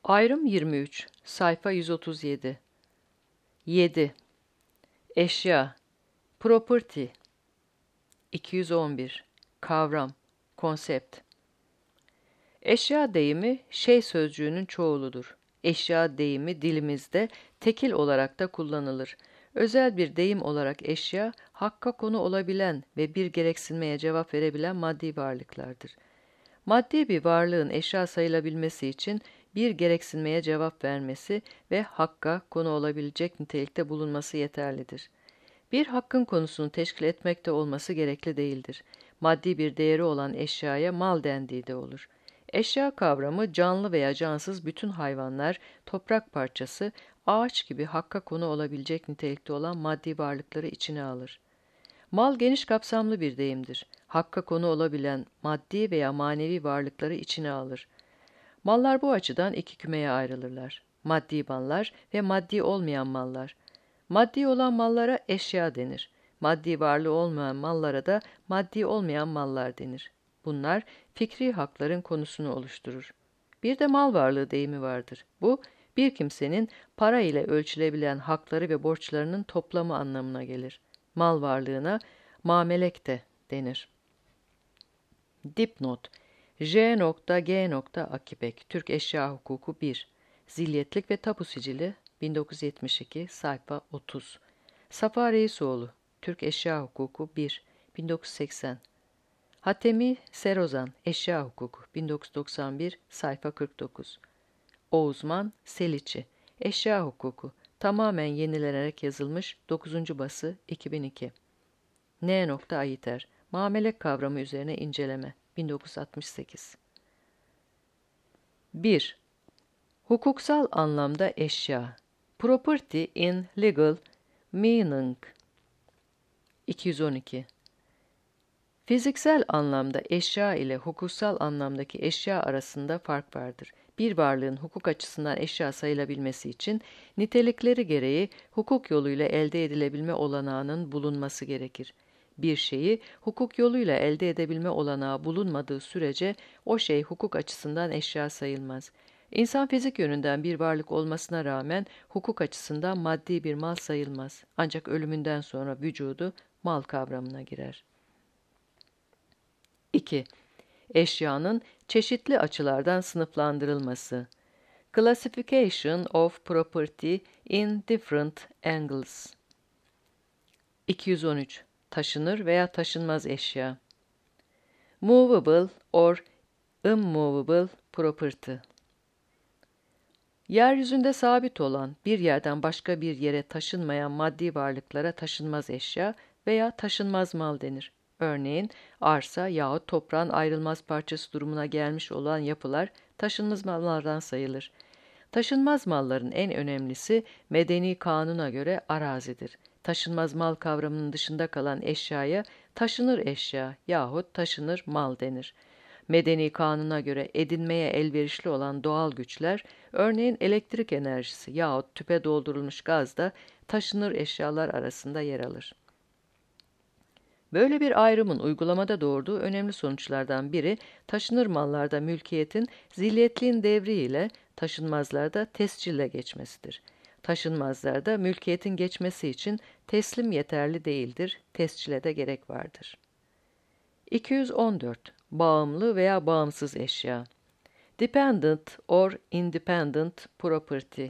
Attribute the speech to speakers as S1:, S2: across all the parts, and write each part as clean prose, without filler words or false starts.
S1: Ayrım 23, sayfa 137. 7. Eşya, property. 211. Kavram, konsept. Eşya deyimi şey sözcüğünün çoğuludur. Eşya deyimi dilimizde tekil olarak da kullanılır. Özel bir deyim olarak eşya, hakka konu olabilen ve bir gereksinmeye cevap verebilen maddi varlıklardır. Maddi bir varlığın eşya sayılabilmesi için bir gereksinmeye cevap vermesi ve hakka konu olabilecek nitelikte bulunması yeterlidir. Bir hakkın konusunu teşkil etmekte olması gerekli değildir. Maddi bir değeri olan eşyaya mal dendiği de olur. Eşya kavramı canlı veya cansız bütün hayvanlar, toprak parçası, ağaç gibi hakka konu olabilecek nitelikte olan maddi varlıkları içine alır. Mal geniş kapsamlı bir deyimdir. Hakka konu olabilen maddi veya manevi varlıkları içine alır. Mallar bu açıdan iki kümeye ayrılırlar. Maddi mallar ve maddi olmayan mallar. Maddi olan mallara eşya denir. Maddi varlığı olmayan mallara da maddi olmayan mallar denir. Bunlar fikri hakların konusunu oluşturur. Bir de mal varlığı deyimi vardır. Bu, bir kimsenin para ile ölçülebilen hakları ve borçlarının toplamı anlamına gelir. Mal varlığına mamelek de denir. Dipnot: J.G. Akipek, Türk Eşya Hukuku 1. Zilyetlik ve Tapu Sicili 1972, sayfa 30. Safa Reisoğlu, Türk Eşya Hukuku 1. 1980. Hatemi Serozan, Eşya Hukuku 1991, sayfa 49. Oğuzman Seliçi, Eşya Hukuku, tamamen yenilenerek yazılmış 9. bası 2002. N. Ayiter, Mamelek kavramı üzerine inceleme 1968. 1. Hukuksal anlamda eşya. Property in legal meaning. 212. Fiziksel anlamda eşya ile hukuksal anlamdaki eşya arasında fark vardır. Bir varlığın hukuk açısından eşya sayılabilmesi için nitelikleri gereği hukuk yoluyla elde edilebilme olanağının bulunması gerekir. Bir şeyi hukuk yoluyla elde edebilme olanağı bulunmadığı sürece o şey hukuk açısından eşya sayılmaz. İnsan fizik yönünden bir varlık olmasına rağmen hukuk açısından maddi bir mal sayılmaz. Ancak ölümünden sonra vücudu mal kavramına girer. 2. Eşyanın çeşitli açılardan sınıflandırılması. Classification of property in different angles. 213. Taşınır veya taşınmaz eşya. Movable or immovable property. Yeryüzünde sabit olan, bir yerden başka bir yere taşınmayan maddi varlıklara taşınmaz eşya veya taşınmaz mal denir. Örneğin arsa yahut toprağın ayrılmaz parçası durumuna gelmiş olan yapılar taşınmaz mallardan sayılır. Taşınmaz malların en önemlisi medeni kanuna göre arazidir. Taşınmaz mal kavramının dışında kalan eşyaya taşınır eşya yahut taşınır mal denir. Medeni kanuna göre edinmeye elverişli olan doğal güçler, örneğin elektrik enerjisi yahut tüpe doldurulmuş gaz da taşınır eşyalar arasında yer alır. Böyle bir ayrımın uygulamada doğurduğu önemli sonuçlardan biri, taşınır mallarda mülkiyetin zilyetliğin devriyle, taşınmazlarda tescille geçmesidir. Taşınmazlarda mülkiyetin geçmesi için teslim yeterli değildir, tescile de gerek vardır. 214. Bağımlı veya bağımsız eşya. Dependent or independent property.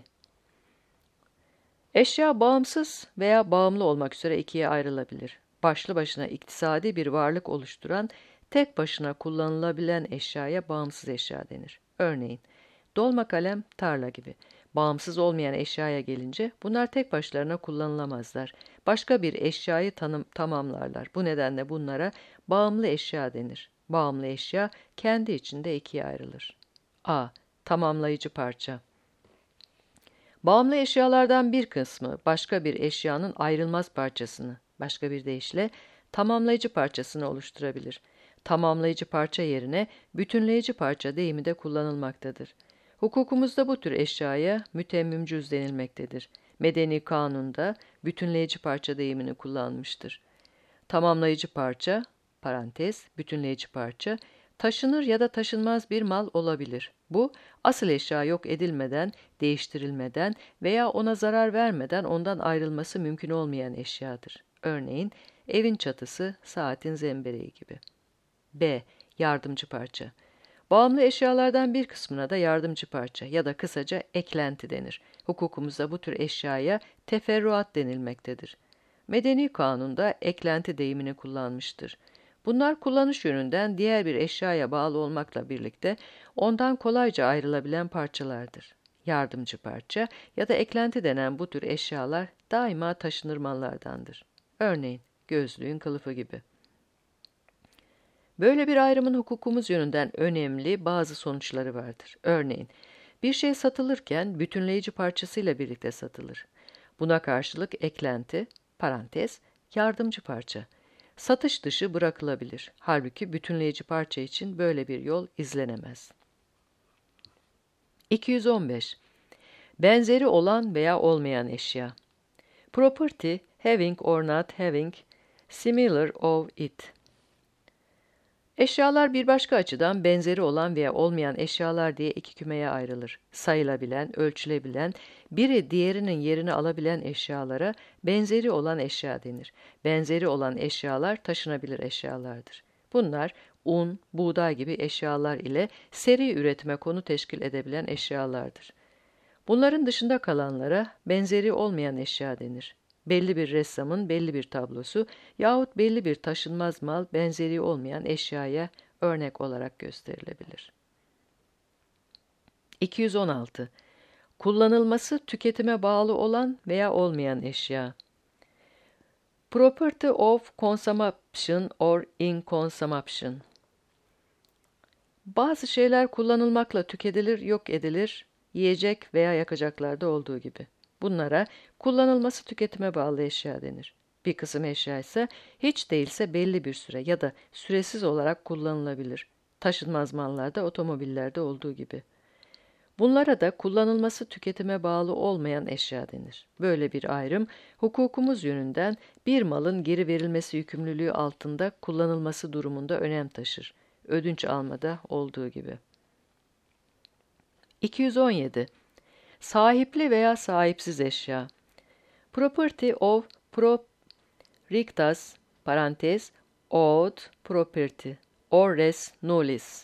S1: Eşya bağımsız veya bağımlı olmak üzere ikiye ayrılabilir. Başlı başına iktisadi bir varlık oluşturan, tek başına kullanılabilen eşyaya bağımsız eşya denir. Örneğin, dolma kalem, tarla gibi. Bağımsız olmayan eşyaya gelince bunlar tek başlarına kullanılamazlar. Başka bir eşyayı tamamlarlar. Bu nedenle bunlara bağımlı eşya denir. Bağımlı eşya kendi içinde ikiye ayrılır. A. Tamamlayıcı parça. Bağımlı eşyalardan bir kısmı başka bir eşyanın ayrılmaz parçasını, başka bir deyişle tamamlayıcı parçasını oluşturabilir. Tamamlayıcı parça yerine bütünleyici parça deyimi de kullanılmaktadır. Hukukumuzda bu tür eşyaya mütemmim cüz denilmektedir. Medeni kanunda bütünleyici parça deyimini kullanmıştır. Tamamlayıcı parça, parantez, bütünleyici parça, taşınır ya da taşınmaz bir mal olabilir. Bu, asıl eşya yok edilmeden, değiştirilmeden veya ona zarar vermeden ondan ayrılması mümkün olmayan eşyadır. Örneğin, evin çatısı, saatin zembereği gibi. B. Yardımcı parça. Bağımlı eşyalardan bir kısmına da yardımcı parça ya da kısaca eklenti denir. Hukukumuzda bu tür eşyaya teferruat denilmektedir. Medeni kanunda eklenti deyimini kullanmıştır. Bunlar kullanış yönünden diğer bir eşyaya bağlı olmakla birlikte ondan kolayca ayrılabilen parçalardır. Yardımcı parça ya da eklenti denen bu tür eşyalar daima taşınır mallardandır. Örneğin gözlüğün kılıfı gibi. Böyle bir ayrımın hukukumuz yönünden önemli bazı sonuçları vardır. Örneğin, bir şey satılırken bütünleyici parçasıyla birlikte satılır. Buna karşılık eklenti, parantez, yardımcı parça, satış dışı bırakılabilir. Halbuki bütünleyici parça için böyle bir yol izlenemez. 215. Benzeri olan veya olmayan eşya. Property, having or not having, similar of it. Eşyalar bir başka açıdan benzeri olan veya olmayan eşyalar diye iki kümeye ayrılır. Sayılabilen, ölçülebilen, biri diğerinin yerini alabilen eşyalara benzeri olan eşya denir. Benzeri olan eşyalar taşınabilir eşyalardır. Bunlar un, buğday gibi eşyalar ile seri üretime konu teşkil edebilen eşyalardır. Bunların dışında kalanlara benzeri olmayan eşya denir. Belli bir ressamın belli bir tablosu yahut belli bir taşınmaz mal benzeri olmayan eşyaya örnek olarak gösterilebilir. 216. Kullanılması tüketime bağlı olan veya olmayan eşya. Property of consumption or in consumption. Bazı şeyler kullanılmakla tüketilir, yok edilir, yiyecek veya yakacaklarda olduğu gibi. Bunlara kullanılması tüketime bağlı eşya denir. Bir kısım eşya ise hiç değilse belli bir süre ya da süresiz olarak kullanılabilir. Taşınmaz mallarda, otomobillerde olduğu gibi. Bunlara da kullanılması tüketime bağlı olmayan eşya denir. Böyle bir ayrım, hukukumuz yönünden bir malın geri verilmesi yükümlülüğü altında kullanılması durumunda önem taşır. Ödünç almada olduğu gibi. 217. Sahipli veya sahipsiz eşya. Property of proprietas, parantez, odd property, or res nullis.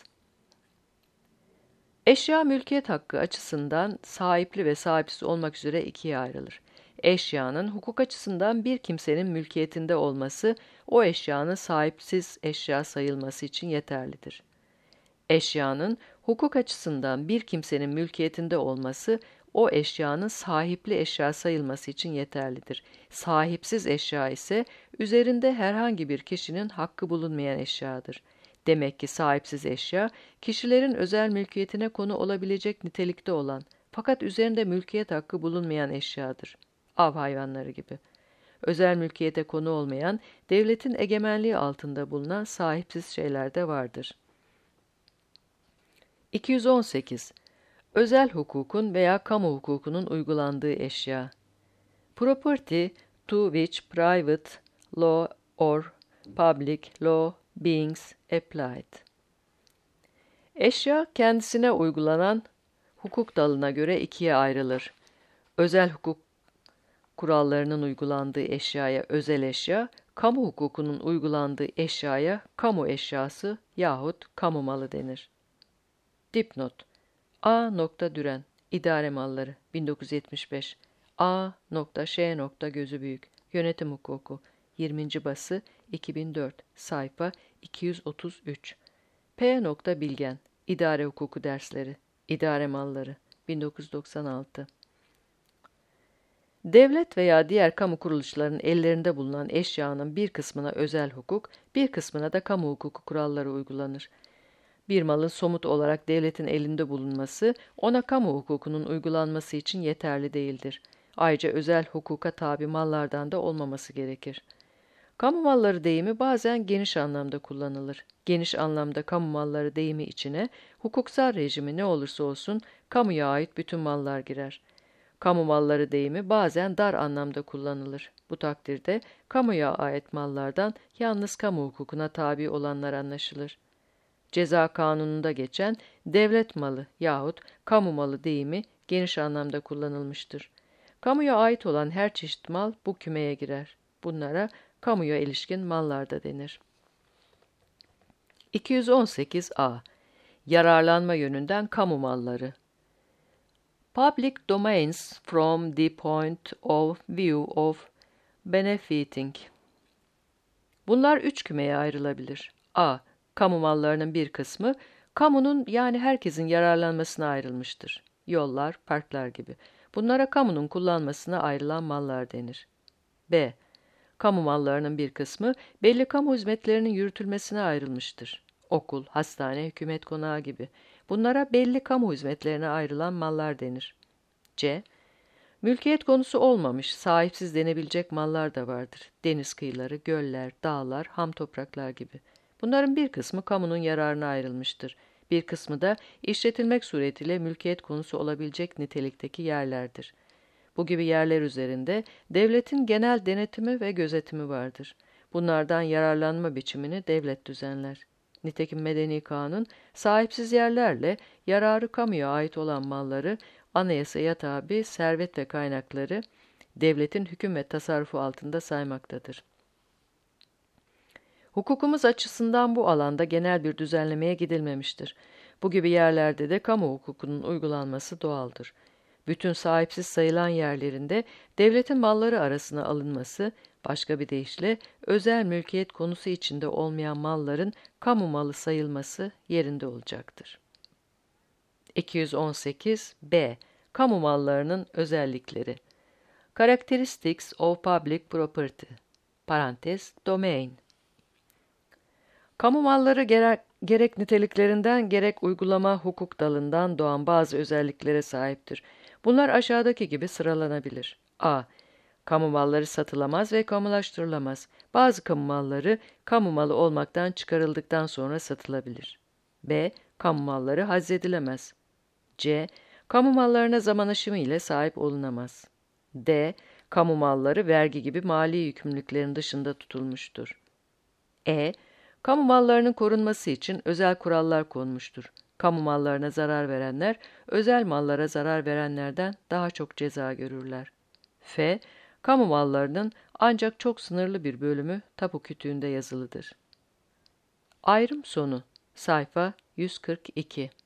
S1: Eşya mülkiyet hakkı açısından sahipli ve sahipsiz olmak üzere ikiye ayrılır. Eşyanın hukuk açısından bir kimsenin mülkiyetinde olması, o eşyanın sahipsiz eşya sayılması için yeterlidir. Eşyanın hukuk açısından bir kimsenin mülkiyetinde olması, o eşyanın sahipli eşya sayılması için yeterlidir. Sahipsiz eşya ise üzerinde herhangi bir kişinin hakkı bulunmayan eşyadır. Demek ki sahipsiz eşya, kişilerin özel mülkiyetine konu olabilecek nitelikte olan fakat üzerinde mülkiyet hakkı bulunmayan eşyadır. Av hayvanları gibi. Özel mülkiyete konu olmayan, devletin egemenliği altında bulunan sahipsiz şeyler de vardır. 218. Özel hukukun veya kamu hukukunun uygulandığı eşya. Property to which private law or public law beings applied. Eşya kendisine uygulanan hukuk dalına göre ikiye ayrılır. Özel hukuk kurallarının uygulandığı eşyaya özel eşya, kamu hukukunun uygulandığı eşyaya kamu eşyası yahut kamu malı denir. Dipnot: A. Düren, İdare Malları, 1975. A. Ş. Gözü Büyük, Yönetim Hukuku, 20. bası, 2004, sayfa 233. P. Bilgen, İdare Hukuku Dersleri, İdare Malları, 1996. Devlet veya diğer kamu kuruluşlarının ellerinde bulunan eşyanın bir kısmına özel hukuk, bir kısmına da kamu hukuku kuralları uygulanır. Bir malın somut olarak devletin elinde bulunması, ona kamu hukukunun uygulanması için yeterli değildir. Ayrıca özel hukuka tabi mallardan da olmaması gerekir. Kamu malları deyimi bazen geniş anlamda kullanılır. Geniş anlamda kamu malları deyimi içine, hukuksal rejimi ne olursa olsun, kamuya ait bütün mallar girer. Kamu malları deyimi bazen dar anlamda kullanılır. Bu takdirde, kamuya ait mallardan yalnız kamu hukukuna tabi olanlar anlaşılır. Ceza kanununda geçen devlet malı yahut kamu malı deyimi geniş anlamda kullanılmıştır. Kamuya ait olan her çeşit mal bu kümeye girer. Bunlara kamuya ilişkin mallar da denir. 218a. Yararlanma yönünden kamu malları. Public domains from the point of view of benefiting. Bunlar üç kümeye ayrılabilir. A. Kamu mallarının bir kısmı, kamunun yani herkesin yararlanmasına ayrılmıştır. Yollar, parklar gibi. Bunlara kamunun kullanmasına ayrılan mallar denir. B. Kamu mallarının bir kısmı, belli kamu hizmetlerinin yürütülmesine ayrılmıştır. Okul, hastane, hükümet konağı gibi. Bunlara belli kamu hizmetlerine ayrılan mallar denir. C. Mülkiyet konusu olmamış, sahipsiz denebilecek mallar da vardır. Deniz kıyıları, göller, dağlar, ham topraklar gibi. Bunların bir kısmı kamunun yararına ayrılmıştır. Bir kısmı da işletilmek suretiyle mülkiyet konusu olabilecek nitelikteki yerlerdir. Bu gibi yerler üzerinde devletin genel denetimi ve gözetimi vardır. Bunlardan yararlanma biçimini devlet düzenler. Nitekim Medeni Kanun, sahipsiz yerlerle yararı kamuya ait olan malları anayasaya tabi servet ve kaynakları devletin hüküm ve tasarrufu altında saymaktadır. Hukukumuz açısından bu alanda genel bir düzenlemeye gidilmemiştir. Bu gibi yerlerde de kamu hukukunun uygulanması doğaldır. Bütün sahipsiz sayılan yerlerinde devletin malları arasına alınması, başka bir deyişle özel mülkiyet konusu içinde olmayan malların kamu malı sayılması yerinde olacaktır. 218b. Kamu mallarının özellikleri. Characteristics of public property. Parantez, domain. Kamu malları gerek niteliklerinden gerek uygulama hukuk dalından doğan bazı özelliklere sahiptir. Bunlar aşağıdaki gibi sıralanabilir. A. Kamu malları satılamaz ve kamulaştırılamaz. Bazı kamu malları kamu malı olmaktan çıkarıldıktan sonra satılabilir. B. Kamu malları haczedilemez. C. Kamu mallarına zaman aşımı ile sahip olunamaz. D. Kamu malları vergi gibi mali yükümlülüklerin dışında tutulmuştur. E. Kamu mallarının korunması için özel kurallar konmuştur. Kamu mallarına zarar verenler, özel mallara zarar verenlerden daha çok ceza görürler. F. Kamu mallarının ancak çok sınırlı bir bölümü tapu kütüğünde yazılıdır. Ayrım sonu. Sayfa 142.